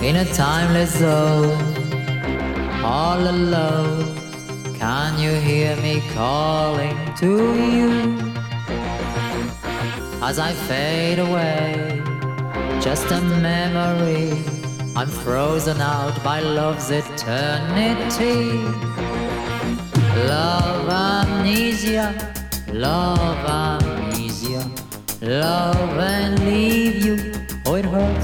in a timeless zone, all alone. Can you hear me calling to you? As I fade away, just a memory, I'm frozen out by love's eternity. Love amnesia, love amnesia, love and leave you, oh it hurts.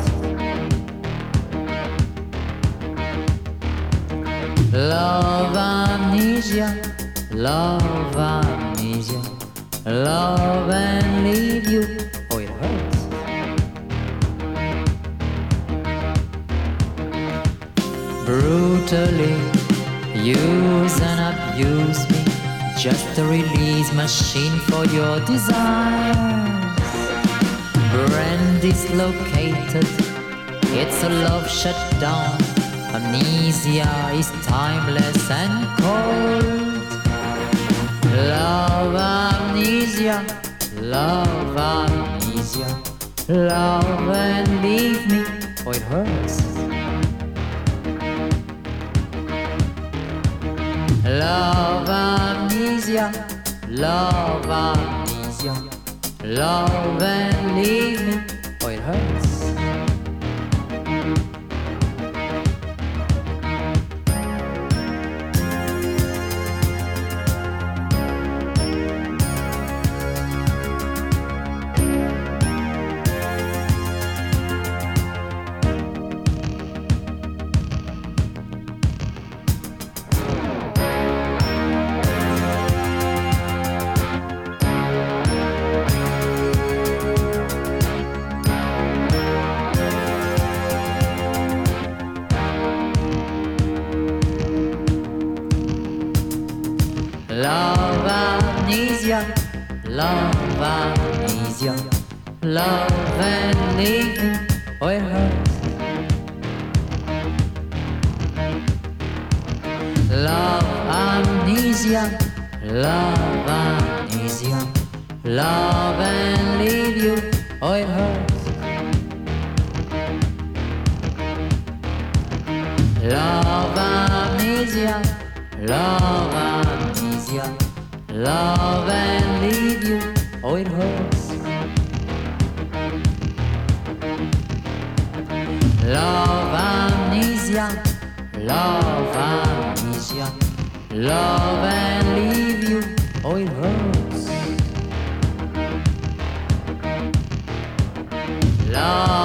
Love amnesia, love amnesia, love and leave you, oh it hurts. Brutally use and abuse me, just a release machine for your desires. Brain dislocated, it's a love shut down. Amnesia is timeless and cold. Love amnesia, love amnesia, love and leave me, oh it hurts. Love amnesia, love amnesia, love and leave me, oh it hurts. Love amnesia, love amnesia, love and leave me, oh it hurts. Love amnesia, love amnesia, love and leave you, oh it hurts. Love amnesia, love amnesia, love and leave you, oh it hurts. Love amnesia, love amnesia, love and leave you, oh it hurts. Love